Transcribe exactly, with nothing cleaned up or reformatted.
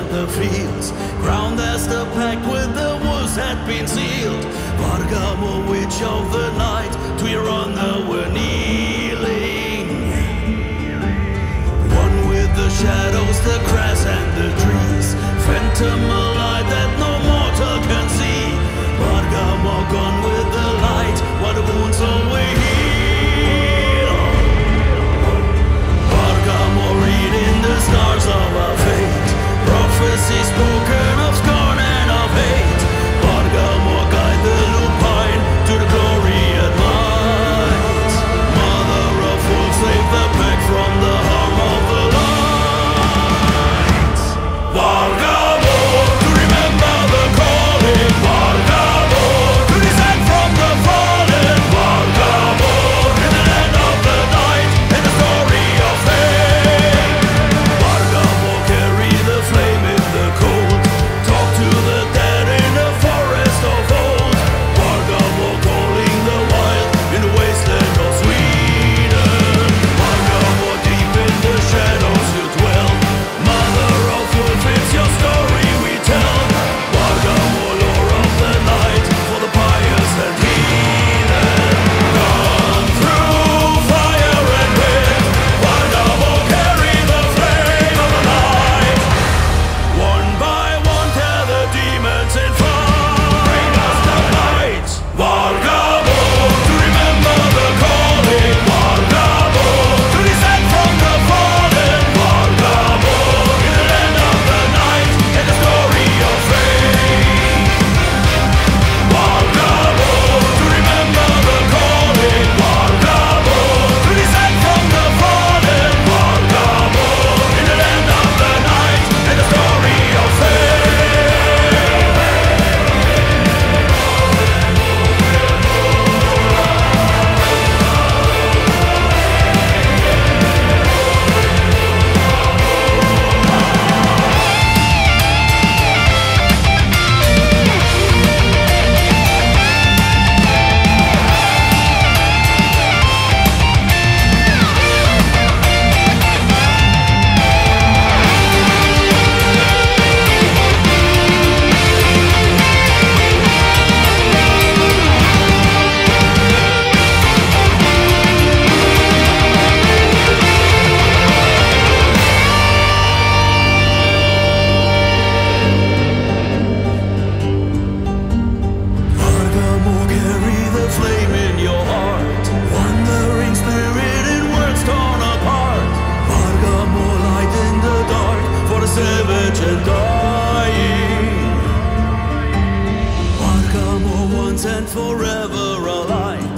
the fields, ground as the pact with the wolves had been sealed. Vargamo, witch of the night, to your honor we're kneeling. One with the shadows, the grass and the trees, phantom a light that no mortal can see. Vargamo gone with the light, what the wounds always heal. Vargamo reading the stars of our fate, prophecy spoken of scorn and of hate. Vargamo guide the lupine to the glory at night. Mother of fools, save the pack from the harm of the light. Vargamo, to remember the calling. Vargamo, to descend from the fallen. Vargamo, in the land of the night, in the story of fate. Vargamo, carry the flame in the cold, talk to the dead in the forest of old. Vargamo, calling the wild in the wasteland of Sweden. Vargamo, deep in the shadows you dwell. Mother of wolf, it's your story we tell. Vargamo, lore of the night, for the pious and heathen. Gone through fire and wind, Vargamo, carry the flame of the light. One by one tear the demons in flight, bring us the light. Vargamo, to remember the calling. Vargamo, to descend from the fallen. Vargamo, in the land of the night, in the story of fate. Vargamo, to remember the calling. Vargamo, to descend from the fallen. Vargamo, in the land of the night, in the story of fate. Vargamo, carry the flame in your heart, wandering spirit in worlds torn apart. Vargamo, light in the dark, for the savage and dying. Vargamo, once and forever alive,